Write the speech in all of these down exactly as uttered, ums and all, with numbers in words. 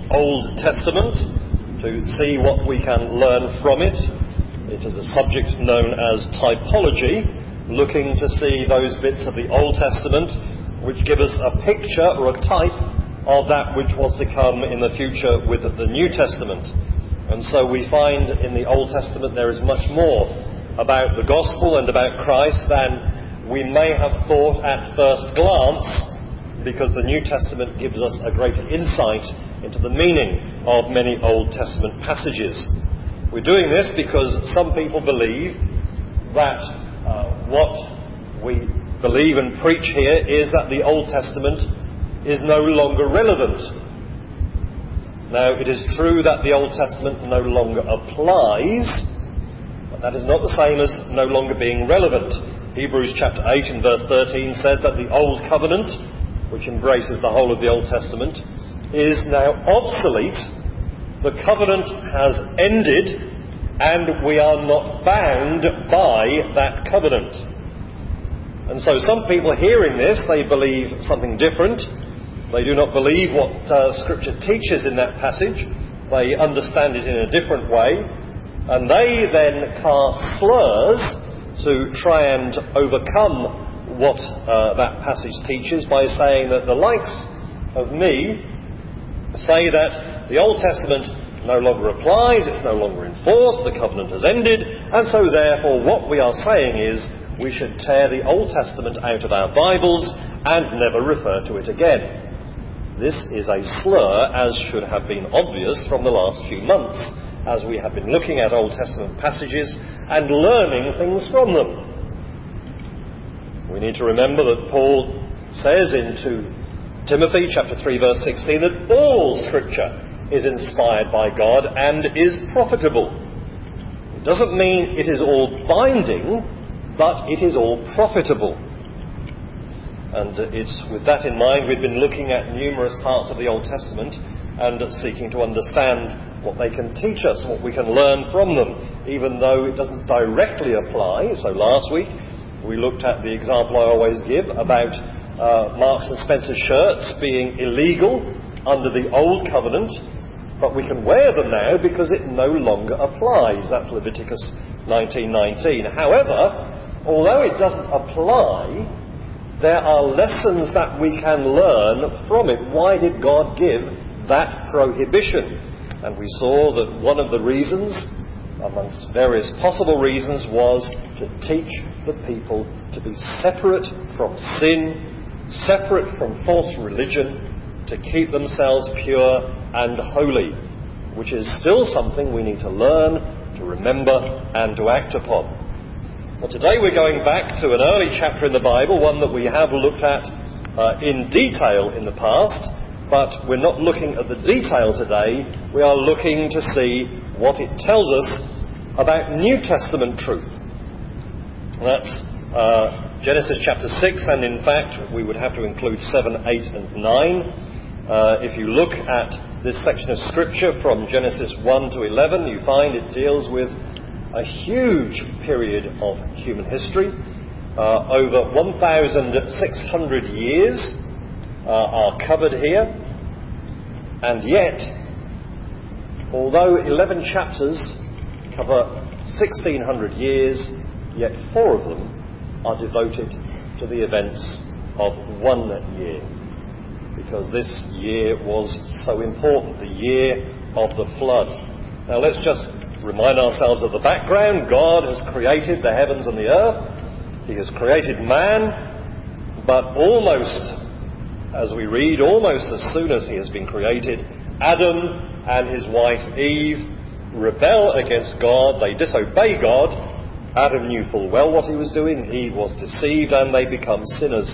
Old Testament to see what we can learn from it. It is a subject known as typology, looking to see those bits of the Old Testament which give us a picture or a type of that which was to come in the future with the New Testament. And so we find in the Old Testament there is much more about the gospel and about Christ than we may have thought at first glance, because the New Testament gives us a greater insight into the meaning of many Old Testament passages. We're doing this because some people believe that uh, what we believe and preach here is that the Old Testament is no longer relevant. Now, it is true that the Old Testament no longer applies, but that is not the same as no longer being relevant. Hebrews chapter eight and verse thirteen says that the Old Covenant, which embraces the whole of the Old Testament, is now obsolete. The covenant has ended, and we are not bound by that covenant. And so some people hearing this, they believe something different. They do not believe what uh, Scripture teaches in that passage. They understand it in a different way. And they then cast slurs to try and overcome what uh, that passage teaches by saying that the likes of me say that the Old Testament no longer applies, it's no longer enforced, the covenant has ended, and so therefore what we are saying is we should tear the Old Testament out of our Bibles and never refer to it again. This is a slur, as should have been obvious from the last few months, as we have been looking at Old Testament passages and learning things from them. We need to remember that Paul says into Timothy chapter three verse sixteen that all Scripture is inspired by God and is profitable. It doesn't mean it is all binding, but it is all profitable. And it's with that in mind we've been looking at numerous parts of the Old Testament and seeking to understand what they can teach us, what we can learn from them, even though it doesn't directly apply. So last week we looked at the example I always give about uh, Marks and Spencer shirts being illegal under the Old Covenant, but we can wear them now because it no longer applies. That's Leviticus nineteen nineteen. However, although it doesn't apply, there are lessons that we can learn from it. Why did God give that prohibition? And we saw that one of the reasons, amongst various possible reasons, was to teach the people to be separate from sin, separate from false religion, to keep themselves pure and holy, which is still something we need to learn, to remember, and to act upon. Well, today we're going back to an early chapter in the Bible, one that we have looked at uh, in detail in the past, but we're not looking at the detail today. We are looking to see what it tells us about New Testament truth. And that's uh, Genesis chapter six, and in fact we would have to include seven, eight and nine. Uh, if you look at this section of Scripture from Genesis one to eleven, you find it deals with a huge period of human history. Uh, over one thousand six hundred years uh, are covered here. And yet, although eleven chapters cover sixteen hundred years, yet four of them are devoted to the events of one year. Because this year was so important, the year of the flood. Now let's just remind ourselves of the background. God has created the heavens and the earth. He has created man, but almost, as we read, almost as soon as he has been created, Adam and his wife Eve rebel against God. They disobey God. Adam knew full well what he was doing. Eve was deceived, and they become sinners.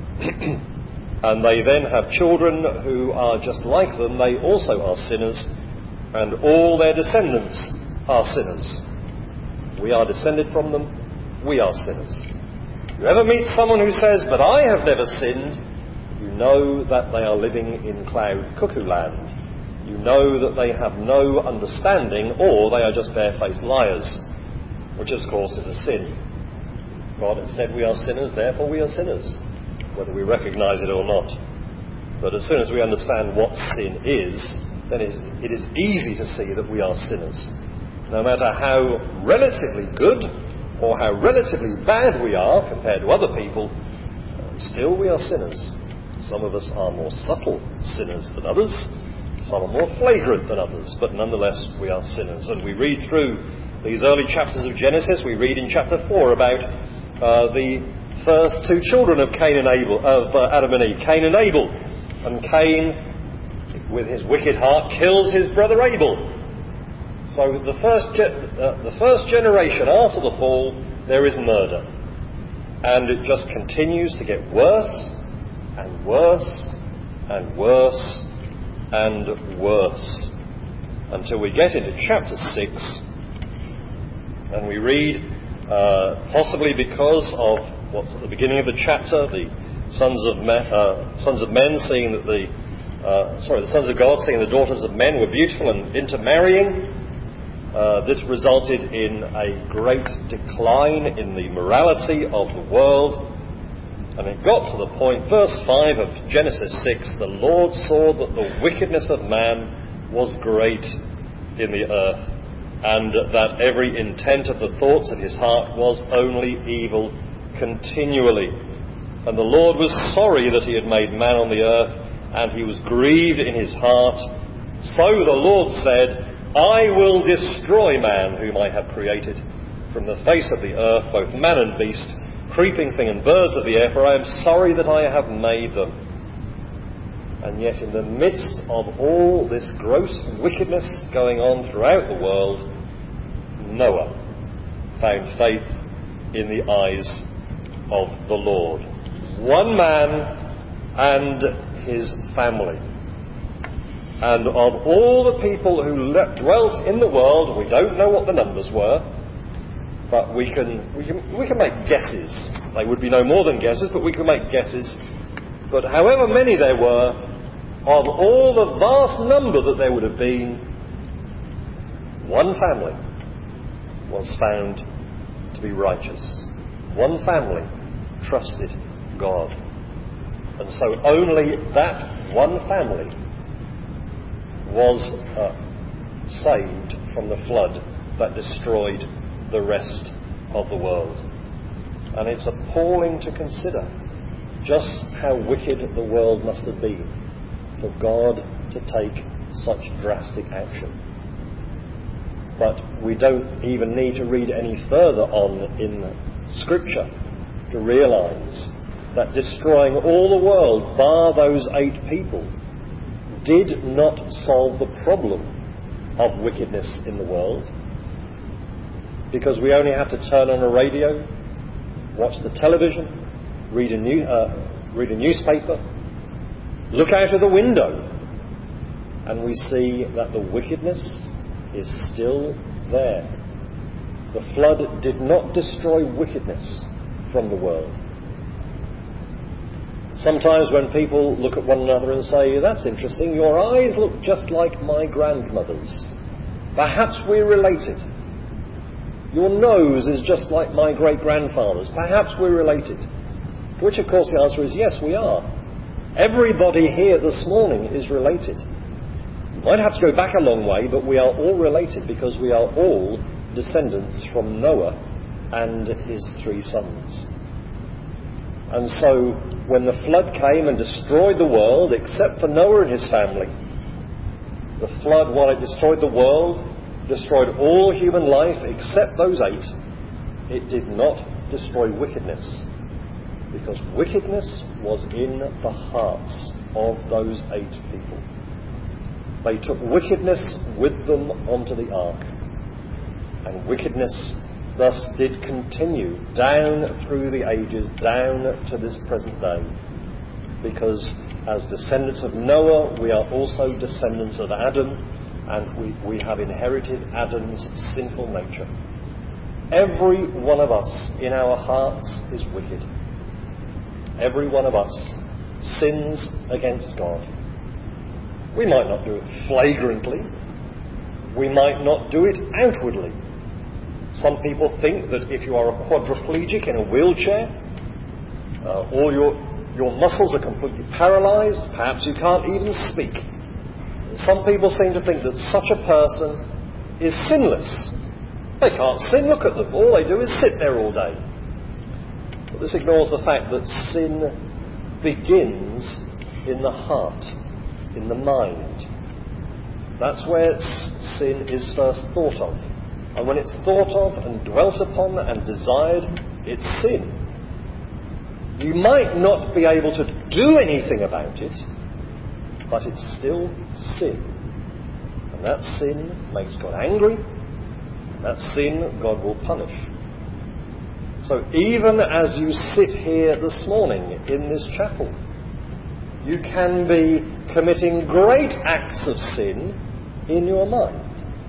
And they then have children who are just like them. They also are sinners, and all their descendants are sinners. We are descended from them. We are sinners. If you ever meet someone who says, "But I have never sinned," you know that they are living in cloud cuckoo land. You know that they have no understanding, or they are just barefaced liars, which of course is a sin. God has said we are sinners, therefore we are sinners, whether we recognise it or not. But as soon as we understand what sin is, then it is, it is easy to see that we are sinners. No matter how relatively good or how relatively bad we are compared to other people, still we are sinners. Some of us are more subtle sinners than others. Some are more flagrant than others. But nonetheless, we are sinners. And we read through these early chapters of Genesis. We read in chapter four about uh, the first two children of Cain and Abel, of uh, Adam and Eve, Cain and Abel. And Cain, with his wicked heart, kills his brother Abel. So the first, ge- uh, the first generation after the fall, there is murder. And it just continues to get worse and worse and worse and worse until we get into chapter six, and we read, uh, possibly because of what's at the beginning of the chapter, the sons of men, uh, sons of men seeing that the uh, sorry, the sons of God seeing the daughters of men were beautiful and intermarrying. Uh, this resulted in a great decline in the morality of the world. And it got to the point, verse five of Genesis six, the Lord saw that the wickedness of man was great in the earth, and that every intent of the thoughts of his heart was only evil continually. And the Lord was sorry that he had made man on the earth, and he was grieved in his heart. So the Lord said, I will destroy man whom I have created from the face of the earth, both man and beast, creeping thing and birds of the air, for I am sorry that I have made them. And yet in the midst of all this gross wickedness going on throughout the world, Noah found faith in the eyes of the Lord. One man and his family. And of all the people who le- dwelt in the world, we don't know what the numbers were, but we can, we can we can make guesses. They would be no more than guesses, but we can make guesses. But however many there were, of all the vast number that there would have been, one family was found to be righteous. One family trusted God. And so only that one family was uh, saved from the flood that destroyed the rest of the world. And it's appalling to consider just how wicked the world must have been for God to take such drastic action. But we don't even need to read any further on in Scripture to realise that destroying all the world, bar those eight people, did not solve the problem of wickedness in the world. Because we only have to turn on a radio, watch the television, read a, new, uh, read a newspaper, look out of the window, and we see that the wickedness is still there. The flood did not destroy wickedness from the world. Sometimes when people look at one another and say, that's interesting, your eyes look just like my grandmother's. Perhaps we're related. Your nose is just like my great-grandfather's. Perhaps we're related. To which, of course, the answer is yes, we are. Everybody here this morning is related. We might have to go back a long way, but we are all related because we are all descendants from Noah and his three sons. And so, when the flood came and destroyed the world, except for Noah and his family, the flood, while it destroyed the world, destroyed all human life except those eight, it did not destroy wickedness, because wickedness was in the hearts of those eight people. They took wickedness with them onto the ark, and wickedness thus did continue down through the ages, down to this present day, because as descendants of Noah, we are also descendants of Adam, and we, we have inherited Adam's sinful nature. Every one of us in our hearts is wicked. Every one of us sins against God. We might not do it flagrantly. We might not do it outwardly. Some people think that if you are a quadriplegic in a wheelchair, uh, all your, your muscles are completely paralysed, perhaps you can't even speak. Some people seem to think that such a person is sinless. They can't sin, look at them. All they do is sit there all day. But this ignores the fact that sin begins in the heart, in the mind. That's where sin is first thought of. And when it's thought of and dwelt upon and desired, it's sin. You might not be able to do anything about it, but it's still sin. And that sin makes God angry. And that sin God will punish. So even as you sit here this morning in this chapel, you can be committing great acts of sin in your mind.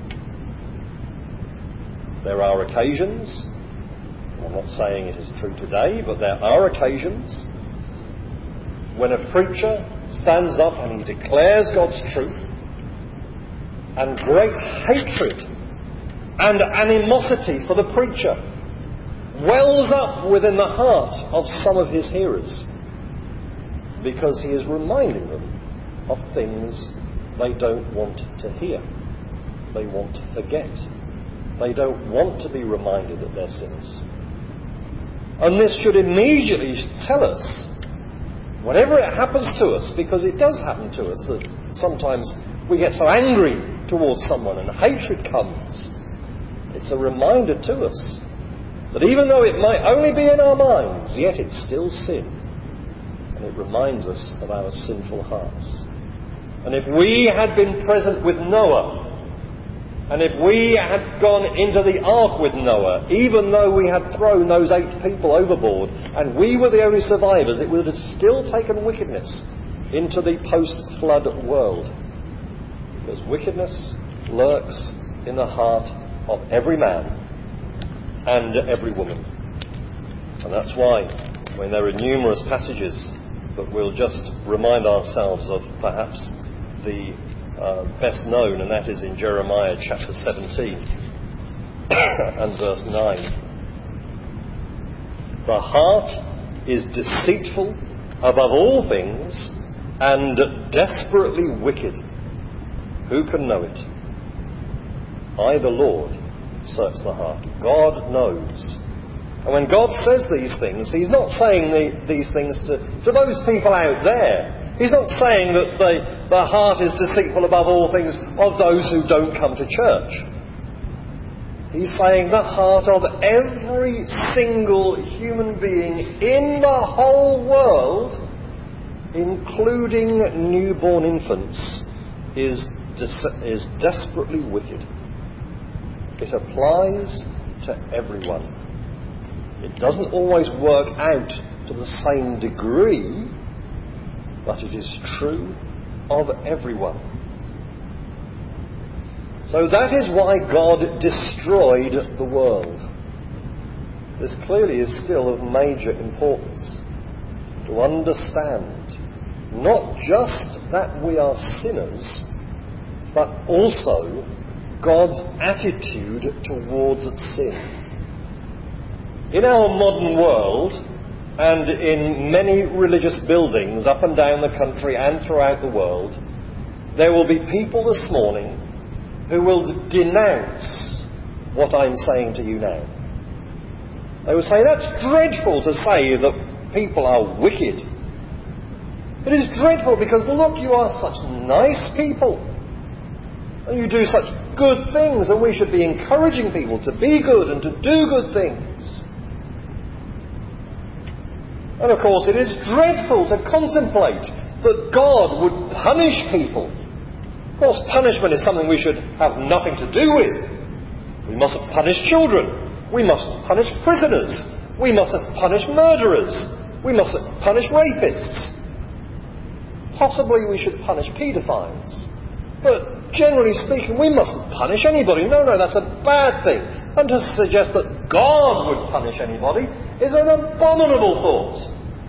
There are occasions, I'm not saying it is true today, but there are occasions when a preacher stands up and he declares God's truth, and great hatred and animosity for the preacher wells up within the heart of some of his hearers, because he is reminding them of things they don't want to hear. They want to forget. They don't want to be reminded that they're sinners. And this should immediately tell us, whenever it happens to us, because it does happen to us, that sometimes we get so angry towards someone and hatred comes, it's a reminder to us that even though it might only be in our minds, yet it's still sin. And it reminds us of our sinful hearts. And if we had been present with Noah, and if we had gone into the ark with Noah, even though we had thrown those eight people overboard, and we were the only survivors, it would have still taken wickedness into the post-flood world. Because wickedness lurks in the heart of every man and every woman. And that's why, when there are numerous passages that we'll just remind ourselves of, perhaps the uh, best known, and that is in Jeremiah chapter seventeen and verse nine. The heart is deceitful above all things and desperately wicked. Who can know it? I, the Lord, search the heart. God knows. And when God says these things, he's not saying the, these things to, to those people out there. He's not saying that the, the heart is deceitful above all things of those who don't come to church. He's saying the heart of every single human being in the whole world, including newborn infants, is, is desperately wicked. It applies to everyone. It doesn't always work out to the same degree, but it is true of everyone. So that is why God destroyed the world. This clearly is still of major importance to understand not just that we are sinners, but also God's attitude towards sin. In our modern world, and in many religious buildings up and down the country and throughout the world, there will be people this morning who will denounce what I'm saying to you now. They will say, that's dreadful to say that people are wicked. It is dreadful because, look, you are such nice people. And you do such good things, and we should be encouraging people to be good and to do good things. And of course, it is dreadful to contemplate that God would punish people. Of course, punishment is something we should have nothing to do with. We mustn't punish children. We mustn't punish prisoners. We mustn't punish murderers. We mustn't punish rapists. Possibly we should punish paedophiles. But generally speaking, we mustn't punish anybody. No, no, that's a bad thing. And to suggest that God would punish anybody is an abominable thought.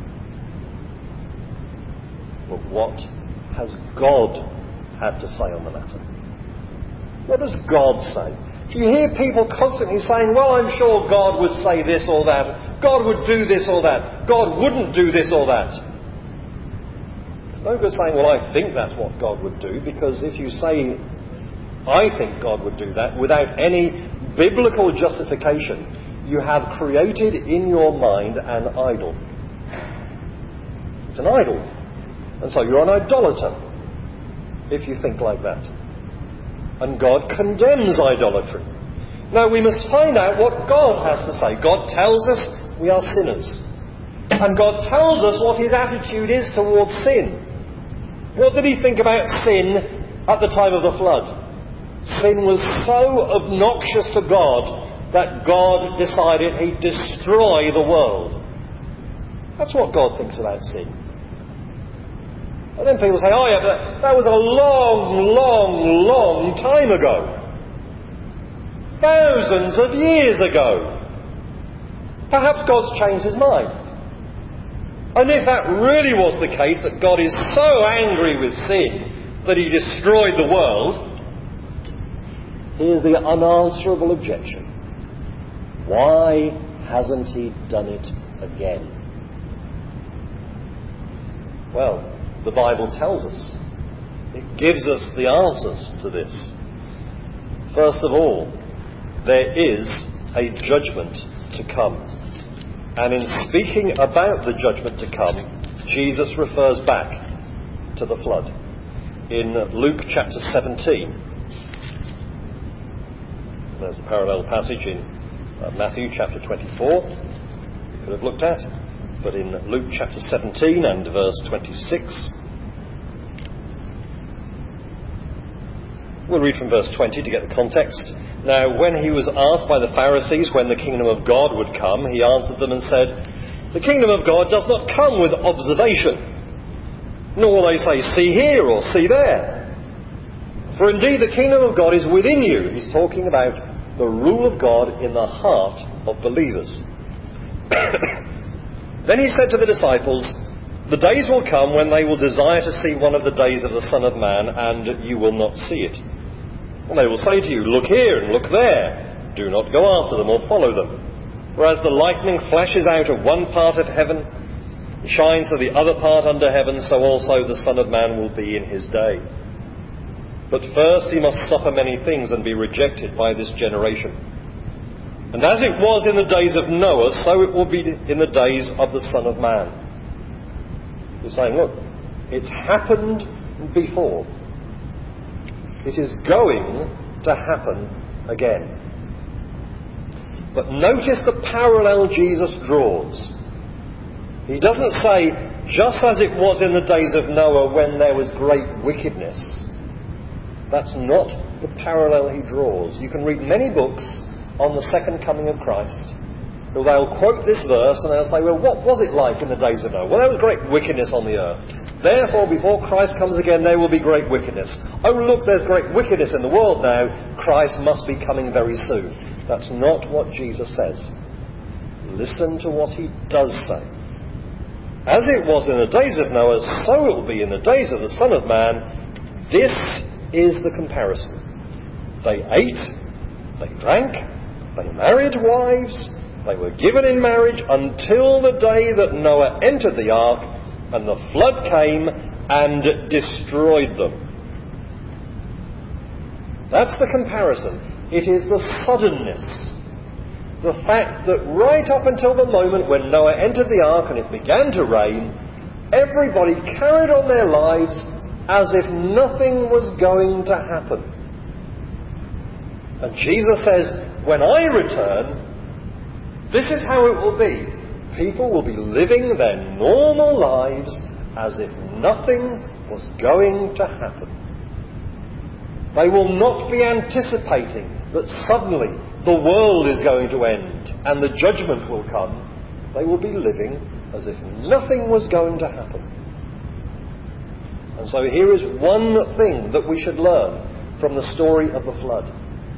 But what has God had to say on the matter? What does God say? You hear people constantly saying, well, I'm sure God would say this or that. God would do this or that. God wouldn't do this or that. There's No good saying, well, I think that's what God would do, because if you say, I think God would do that, without any biblical justification, you have created in your mind an idol. It's an idol. And so you're an idolater if you think like that. And God condemns idolatry. Now we must find out what God has to say. God tells us we are sinners. And God tells us what his attitude is towards sin. What did he think about sin at the time of the flood? Sin was so obnoxious to God that God decided he'd destroy the world. That's what God thinks about sin. And then people say, oh yeah, but that was a long, long, long time ago. Thousands of years ago. Perhaps God's changed his mind. And if that really was the case, that God is so angry with sin that he destroyed the world, here's the unanswerable objection. Why hasn't he done it again? Well, the Bible tells us. It gives us the answers to this. First of all, there is a judgment to come. And in speaking about the judgment to come, Jesus refers back to the flood. In Luke chapter seventeen, there's a parallel passage in uh, Matthew chapter twenty-four, you could have looked at. But in Luke chapter seventeen and verse twenty-six, we'll read from verse twenty to get the context. Now, when he was asked by the Pharisees when the kingdom of God would come, he answered them and said, the kingdom of God does not come with observation, nor will they say, see here or see there. For indeed the kingdom of God is within you. He's talking about the rule of God in the heart of believers. Then he said to the disciples, the days will come when they will desire to see one of the days of the Son of Man, and you will not see it. And they will say to you, look here and look there. Do not go after them or follow them. For as the lightning flashes out of one part of heaven, and shines to the other part under heaven, so also the Son of Man will be in his day. But first he must suffer many things and be rejected by this generation. And as it was in the days of Noah, so it will be in the days of the Son of Man. He's saying, look, it's happened before. It is going to happen again. But notice the parallel Jesus draws. He doesn't say, just as it was in the days of Noah when there was great wickedness. That's not the parallel he draws. You can read many books on the second coming of Christ, who they'll quote this verse and they'll say, well, what was it like in the days of Noah? Well, there was great wickedness on the earth. Therefore, before Christ comes again, there will be great wickedness. Oh, look, there's great wickedness in the world now. Christ must be coming very soon. That's not what Jesus says. Listen to what he does say. As it was in the days of Noah, so it will be in the days of the Son of Man. This is the comparison. They ate, they drank, they married wives, they were given in marriage until the day that Noah entered the ark and the flood came and destroyed them. That's the comparison. It is the suddenness. The fact that right up until the moment when Noah entered the ark and it began to rain, everybody carried on their lives as if nothing was going to happen. And Jesus says, when I return, this is how it will be. People will be living their normal lives as if nothing was going to happen. They will not be anticipating that suddenly the world is going to end and the judgment will come. They will be living as if nothing was going to happen. And so here is one thing that we should learn from the story of the flood.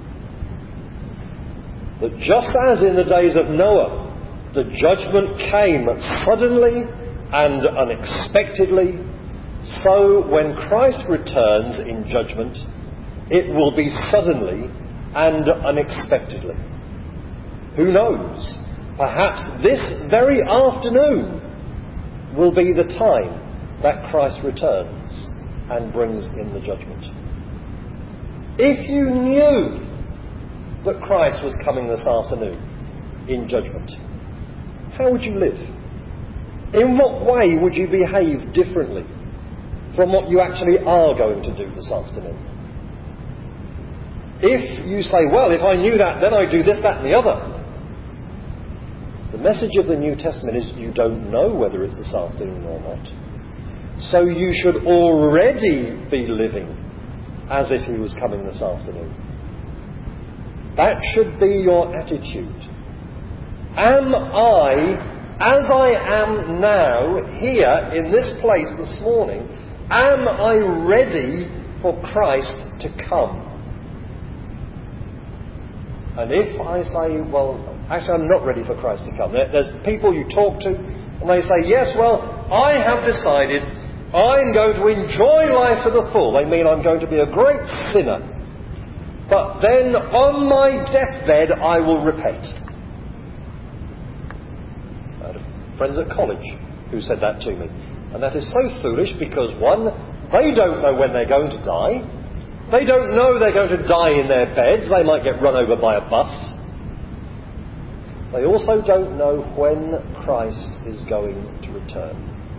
That just as in the days of Noah, the judgment came suddenly and unexpectedly, so when Christ returns in judgment, it will be suddenly and unexpectedly. Who knows? Perhaps this very afternoon will be the time that Christ returns and brings in the judgment. If you knew that Christ was coming this afternoon in judgment, how would you live? In what way would you behave differently from what you actually are going to do this afternoon? If you say, well, if I knew that, then I'd do this, that and the other. The message of the New Testament is you don't know whether it's this afternoon or not. So you should already be living as if he was coming this afternoon. That should be your attitude. Am I, as I am now, here in this place this morning, am I ready for Christ to come? And if I say, well, actually I'm not ready for Christ to come. There's people you talk to and they say, yes, well, I have decided I'm going to enjoy life to the full. They mean I'm going to be a great sinner. But then on my deathbed I will repent. I had friends at college who said that to me. And that is so foolish because, one, they don't know when they're going to die. They don't know they're going to die in their beds. They might get run over by a bus. They also don't know when Christ is going to return.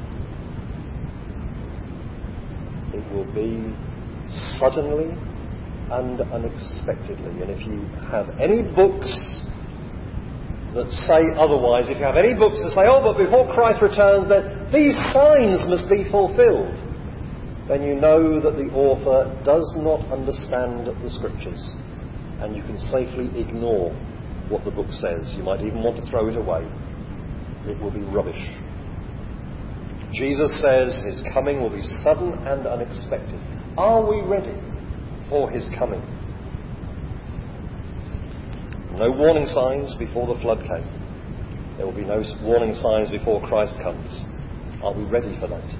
It will be suddenly and unexpectedly. And if you have any books that say otherwise, if you have any books that say, oh, but before Christ returns, then these signs must be fulfilled, then you know that the author does not understand the Scriptures, and you can safely ignore what the book says. You might even want to throw it away. It will be rubbish. Jesus says his coming will be sudden and unexpected. Are we ready for his coming? No warning signs before the flood came. There will be no warning signs before Christ comes. Are we ready for that?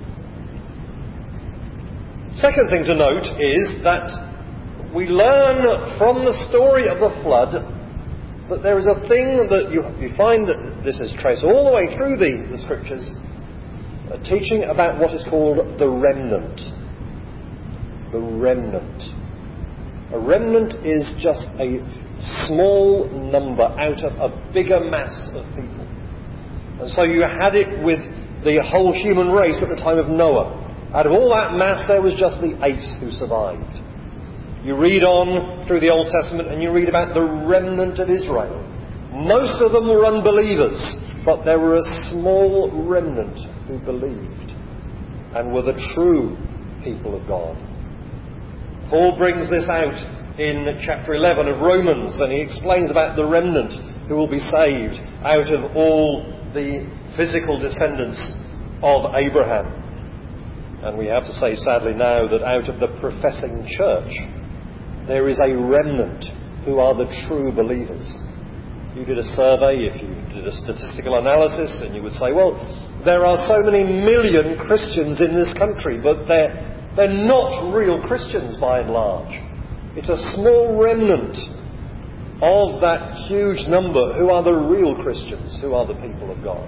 Second thing to note is that we learn from the story of the flood that there is a thing that you, you find that this is traced all the way through the, the Scriptures, a teaching about what is called the remnant. The remnant. A remnant is just a small number out of a bigger mass of people. And so you had it with the whole human race at the time of Noah. Out of all that mass, there was just the eight who survived. You read on through the Old Testament and you read about the remnant of Israel. Most of them were unbelievers, but there were a small remnant who believed and were the true people of God. Paul brings this out in chapter eleven of Romans, and he explains about the remnant who will be saved out of all the physical descendants of Abraham. And we have to say sadly now that out of the professing church there is a remnant who are the true believers. You did a survey, if you did a statistical analysis, and you would say, well, there are so many million Christians in this country, but they're, they're not real Christians by and large. It's a small remnant of that huge number who are the real Christians, who are the people of God.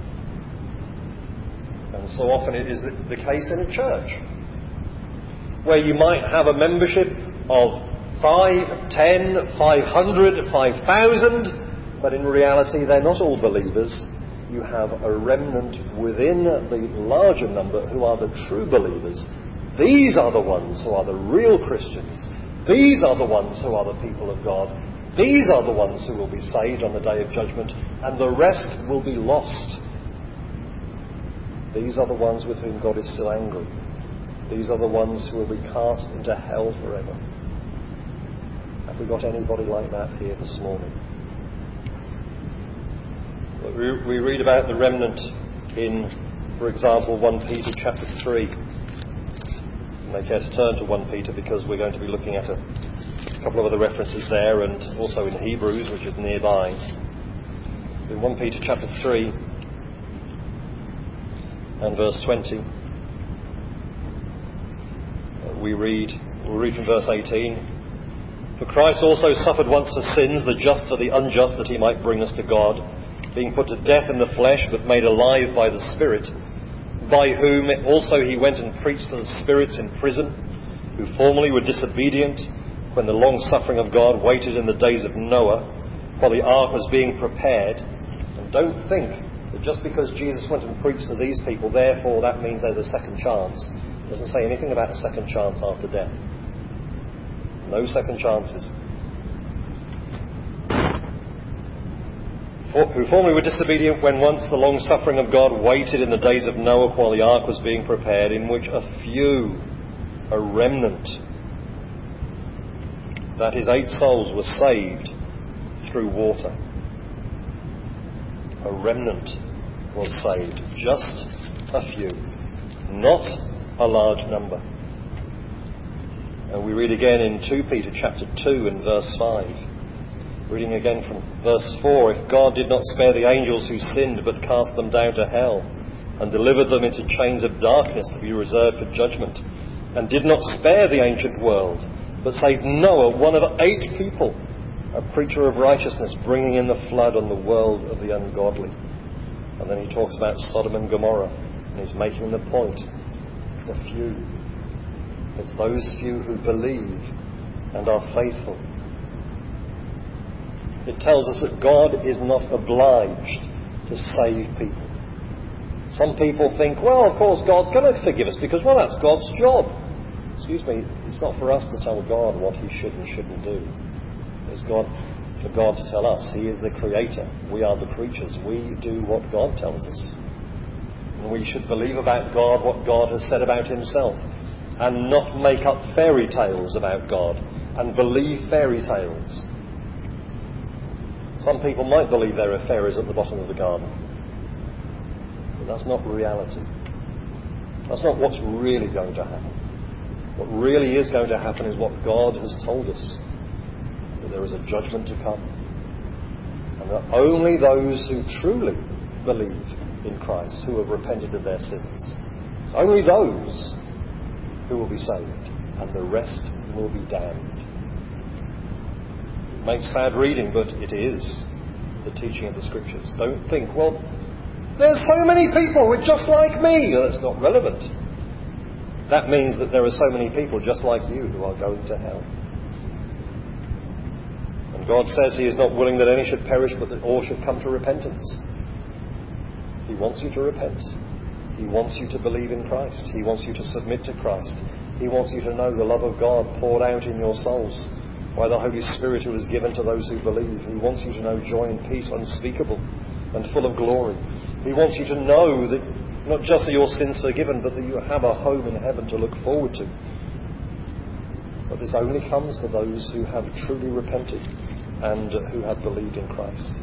And so often it is the case in a church, where you might have a membership of five, ten, five hundred, five thousand, but in reality they're not all believers. You have a remnant within the larger number who are the true believers. These are the ones who are the real Christians. These are the ones who are the people of God. These are the ones who will be saved on the day of judgment, and the rest will be lost. These are the ones with whom God is still angry. These are the ones who will be cast into hell forever. Have we got anybody like that here this morning? We, we read about the remnant in, for example, First Peter chapter three. You may care to turn to First Peter because we're going to be looking at a couple of other references there, and also in Hebrews, which is nearby. In First Peter chapter three and verse twenty, we read, we read from verse eighteen. For Christ also suffered once for sins, the just for the unjust, that he might bring us to God, being put to death in the flesh, but made alive by the Spirit, by whom also he went and preached to the spirits in prison, who formerly were disobedient, when the long suffering of God waited in the days of Noah, while the ark was being prepared. And don't think that just because Jesus went and preached to these people, therefore that means there's a second chance. It doesn't say anything about a second chance after death. No second chances. Who formerly were disobedient when once the long suffering of God waited in the days of Noah while the ark was being prepared, in which a few, a remnant, that is, eight souls, were saved through water. A remnant was saved. Just a few. Not a large number. And we read again in Second Peter chapter two and verse five. Reading again from verse four. If God did not spare the angels who sinned, but cast them down to hell, and delivered them into chains of darkness to be reserved for judgment, and did not spare the ancient world, but saved Noah, one of eight people, a preacher of righteousness, bringing in the flood on the world of the ungodly. And then he talks about Sodom and Gomorrah, and he's making the point. It's a few. It's those few who believe and are faithful. It tells us that God is not obliged to save people. Some people think, well, of course God's going to forgive us because, well, that's God's job. Excuse me, it's not for us to tell God what he should and shouldn't do. It's God, for God to tell us. He is the creator. We are the creatures. We do what God tells us. And we should believe about God what God has said about himself, and not make up fairy tales about God and believe fairy tales. Some people might believe there are fairies at the bottom of the garden, but that's not reality. That's not what's really going to happen. What really is going to happen is what God has told us, that there is a judgment to come, and that only those who truly believe in Christ, who have repented of their sins, only those who will be saved, and the rest will be damned. It makes sad reading, but it is the teaching of the Scriptures. Don't think, well, there's so many people who are just like me. That's not relevant. That means that there are so many people just like you who are going to hell. And God says he is not willing that any should perish, but that all should come to repentance. He wants you to repent. He wants you to believe in Christ. He wants you to submit to Christ. He wants you to know the love of God poured out in your souls by the Holy Spirit who is given to those who believe. He wants you to know joy and peace unspeakable and full of glory. He wants you to know that not just that your sins are forgiven, but that you have a home in heaven to look forward to. But this only comes to those who have truly repented and who have believed in Christ.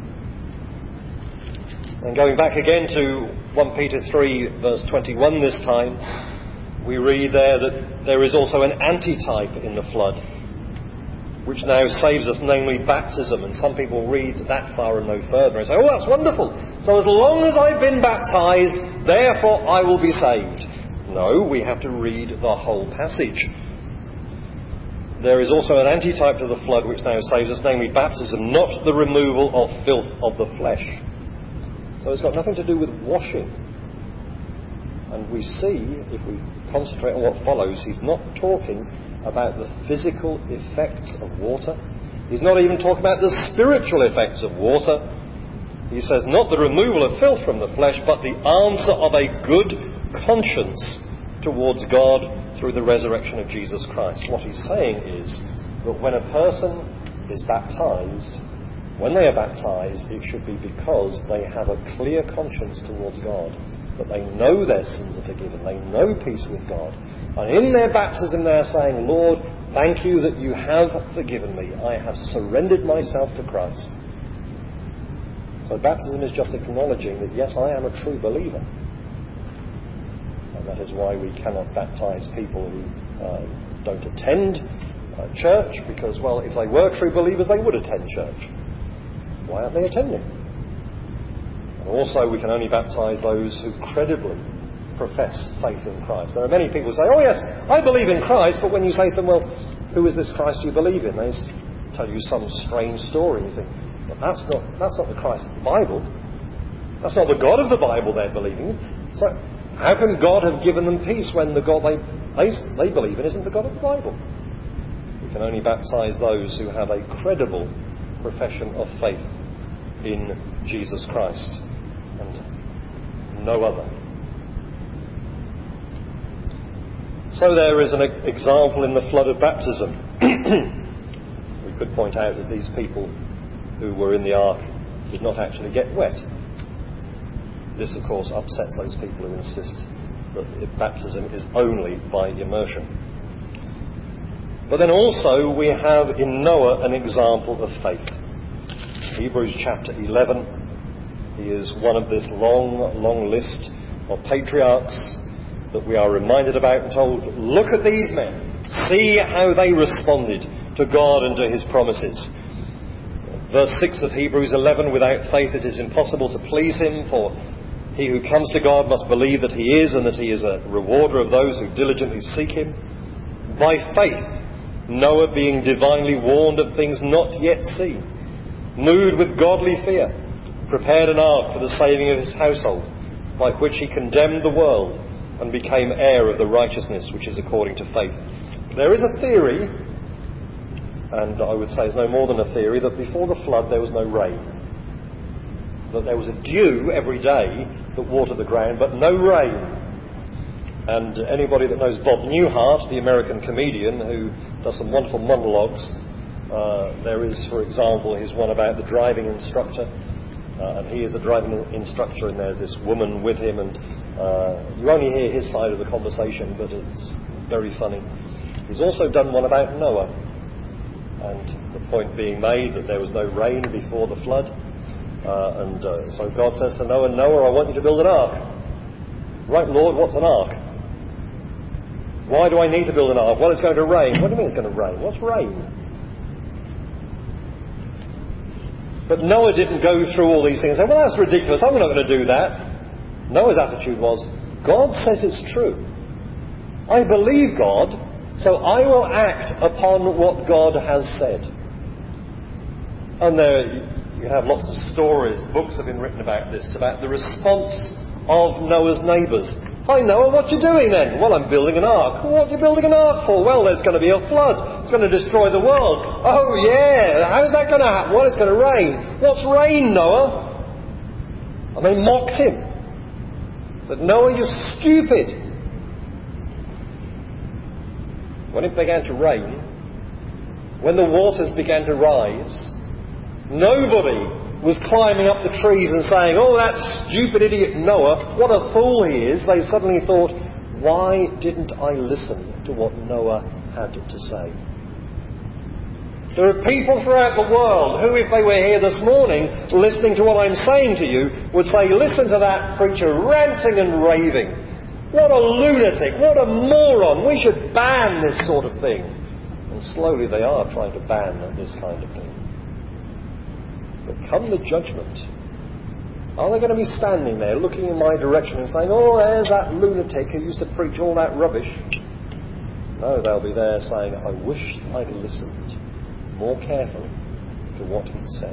And going back again to First Peter three, verse twenty-one this time, we read there that there is also an antitype in the flood, which now saves us, namely baptism. And some people read that far and no further and say, oh, that's wonderful. So as long as I've been baptized, therefore I will be saved. No, we have to read the whole passage. There is also an antitype to the flood which now saves us, namely baptism, not the removal of filth of the flesh. So it's got nothing to do with washing. And we see, if we concentrate on what follows, he's not talking about the physical effects of water. He's not even talking about the spiritual effects of water. He says not the removal of filth from the flesh, but the answer of a good conscience towards God through the resurrection of Jesus Christ. What he's saying is that when a person is baptized, when they are baptized, it should be because they have a clear conscience towards God, that they know their sins are forgiven, they know peace with God. And in their baptism they are saying, Lord, thank you that you have forgiven me. I have surrendered myself to Christ. So baptism is just acknowledging that, yes, I am a true believer. And that is why we cannot baptize people who uh, don't attend uh, church, because, well, if they were true believers, they would attend church. Why aren't they attending? And also, we can only baptize those who credibly profess faith in Christ. There are many people who say, oh yes, I believe in Christ, but when you say to them, well, who is this Christ you believe in? They tell you some strange story. You think, well, that's not, that's not the Christ of the Bible. That's not the God of the Bible they're believing in. So How can God have given them peace when the God they, they, they believe in isn't the God of the Bible? We can only baptize those who have a credible profession of faith in Jesus Christ and no other. So there is an example in the flood of baptism. We could point out that these people who were in the ark did not actually get wet. This, of course, upsets those people who insist that baptism is only by immersion. But then also we have in Noah an example of faith. Hebrews chapter eleven, he is one of this long, long list of patriarchs that we are reminded about and told, look at these men, see how they responded to God and to his promises. Verse six of Hebrews eleven, without faith it is impossible to please him, for he who comes to God must believe that he is, and that he is a rewarder of those who diligently seek him. By faith, Noah, being divinely warned of things not yet seen, moved with godly fear, prepared an ark for the saving of his household, by which he condemned the world and became heir of the righteousness which is according to faith. There is a theory, and I would say it's no more than a theory, that before the flood there was no rain. That there was a dew every day that watered the ground, but no rain. And anybody that knows Bob Newhart, the American comedian who does some wonderful monologues, uh, there is, for example, his one about the driving instructor, uh, and he is the driving instructor, and there's this woman with him, and uh, you only hear his side of the conversation, but it's very funny. He's also done one about Noah, and the point being made that there was no rain before the flood. Uh, and uh, so God says to Noah, Noah, I want you to build an ark. Right, Lord, what's an ark? Why do I need to build an ark? Well, it's going to rain. What do you mean it's going to rain? What's rain? But Noah didn't go through all these things and say, well, that's ridiculous. I'm not going to do that. Noah's attitude was, God says it's true. I believe God, so I will act upon what God has said. And there... You have lots of stories, books have been written about this, about the response of Noah's neighbours. Hi Noah, what are you doing then? Well, I'm building an ark. What are you building an ark for? Well, there's going to be a flood. It's going to destroy the world. Oh yeah, how's that going to happen? Well, it's going to rain. What's rain, Noah? And they mocked him. Said, Noah, you're stupid. When it began to rain, when the waters began to rise, nobody was climbing up the trees and saying, oh, that stupid idiot Noah, what a fool he is. They suddenly thought, why didn't I listen to what Noah had to say? There are people throughout the world who, if they were here this morning listening to what I'm saying to you, would say, listen to that preacher ranting and raving. What a lunatic, what a moron. We should ban this sort of thing. And slowly they are trying to ban this kind of thing. But come the judgment, are they going to be standing there looking in my direction and saying, oh, there's that lunatic who used to preach all that rubbish? No, they'll be there saying, I wish I'd listened more carefully to what he'd said.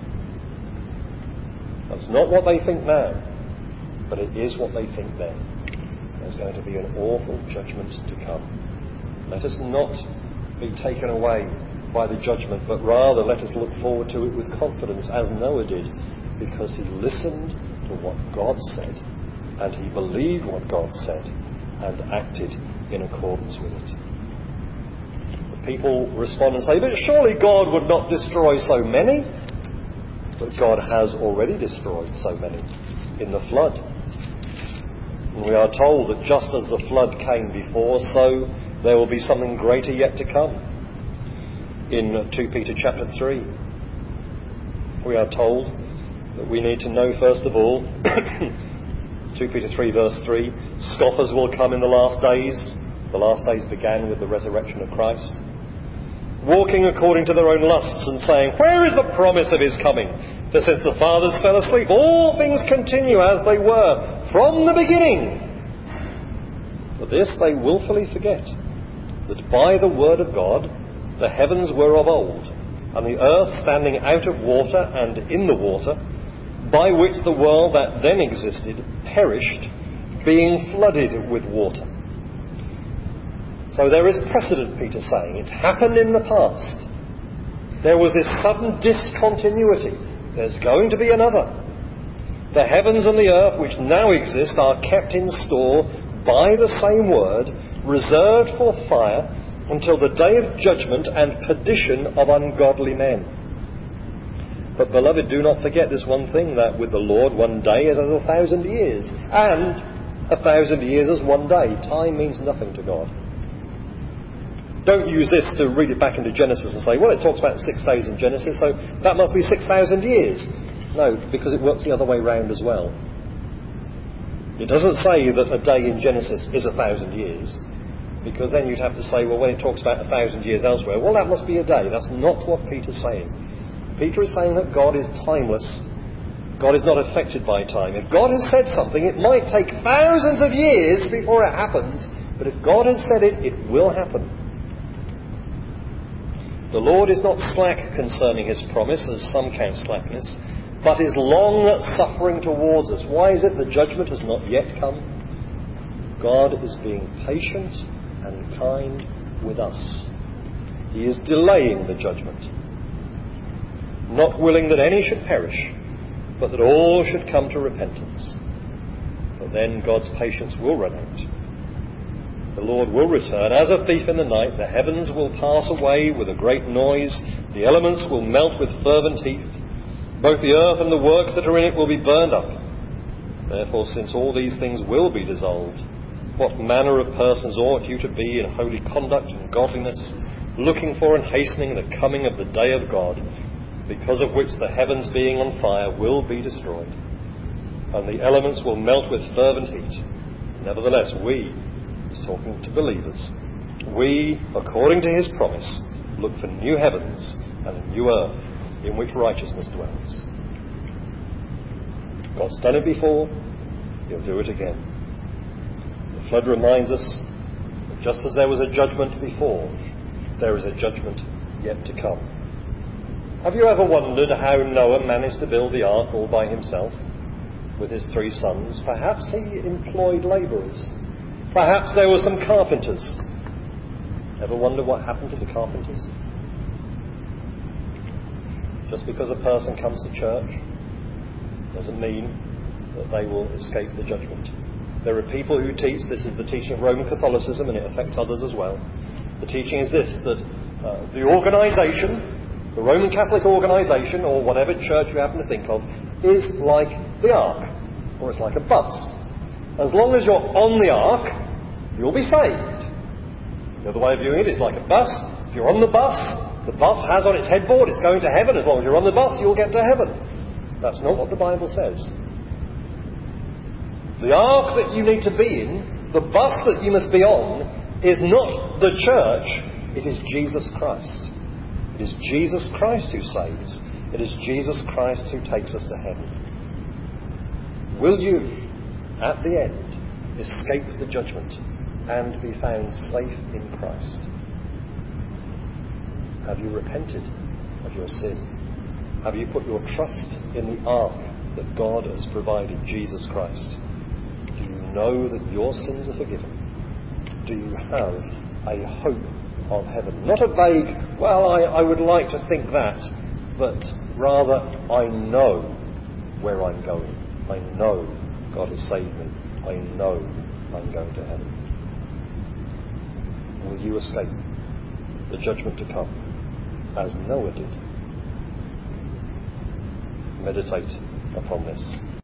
That's not what they think now, but it is what they think then. There's going to be an awful judgment to come. Let us not be taken away by the judgment, but rather let us look forward to it with confidence, as Noah did, because he listened to what God said, and he believed what God said, and acted in accordance with it. The people respond and say, but surely God would not destroy so many. But God has already destroyed so many in the flood. And we are told that just as the flood came before, so there will be something greater yet to come. In Second Peter chapter three, we are told that we need to know first of all, Second Peter three verse three, scoffers will come in the last days. The last days began with the resurrection of Christ. Walking according to their own lusts and saying, where is the promise of his coming? For since the fathers fell asleep, all things continue as they were from the beginning. For this they wilfully forget, that by the word of God the heavens were of old, and the earth standing out of water and in the water, by which the world that then existed perished, being flooded with water. So there is precedent, Peter's saying. It's happened in the past. There was this sudden discontinuity. There's going to be another. The heavens and the earth which now exist are kept in store by the same word, reserved for fire until the day of judgment and perdition of ungodly men. But, beloved, do not forget this one thing, that with the Lord one day is as a thousand years, and a thousand years as one day. Time means nothing to God. Don't use this to read it back into Genesis and say, well, it talks about six days in Genesis, so that must be six thousand years. No, because it works the other way round as well. It doesn't say that a day in Genesis is a thousand years, because then you'd have to say, well, when it talks about a thousand years elsewhere, well, that must be a day. That's not what Peter's saying. Peter is saying that God is timeless. God is not affected by time. If God has said something, it might take thousands of years before it happens, but if God has said it, it will happen. The Lord is not slack concerning his promise, as some count slackness, but is long-suffering towards us. Why is it the judgment has not yet come? God is being patient and kind with us. He is delaying the judgment, not willing that any should perish, but that all should come to repentance. But then God's patience will run out. The Lord will return as a thief in the night. The heavens will pass away with a great noise. The elements will melt with fervent heat. Both the earth and the works that are in it will be burned up. Therefore, since all these things will be dissolved, what manner of persons ought you to be in holy conduct and godliness, looking for and hastening the coming of the day of God, because of which the heavens being on fire will be destroyed, and the elements will melt with fervent heat. Nevertheless, we, he's talking to believers, we, according to his promise, look for new heavens and a new earth in which righteousness dwells. God's done it before, he'll do it again. The flood reminds us that just as there was a judgment before, there is a judgment yet to come. Have you ever wondered how Noah managed to build the ark all by himself with his three sons? Perhaps he employed labourers. Perhaps there were some carpenters. Ever wonder what happened to the carpenters? Just because a person comes to church doesn't mean that they will escape the judgment. There are people who teach, this is the teaching of Roman Catholicism, and it affects others as well. The teaching is this, that uh, the organisation, the Roman Catholic organisation, or whatever church you happen to think of, is like the ark, or it's like a bus. As long as you're on the ark, you'll be saved. The other way of viewing it is like a bus. If you're on the bus, the bus has on its headboard, it's going to heaven. As long as you're on the bus, you'll get to heaven. That's not what the Bible says. The ark that you need to be in, the bus that you must be on, is not the church, it is Jesus Christ. It is Jesus Christ who saves. It is Jesus Christ who takes us to heaven. Will you, at the end, escape the judgment and be found safe in Christ? Have you repented of your sin? Have you put your trust in the ark that God has provided, Jesus Christ? Do you know that your sins are forgiven? Do you have a hope of heaven? Not a vague, well, I, I would like to think that, but rather, I know where I'm going. I know God has saved me. I know I'm going to heaven. Will you escape the judgment to come, as Noah did? Meditate upon this.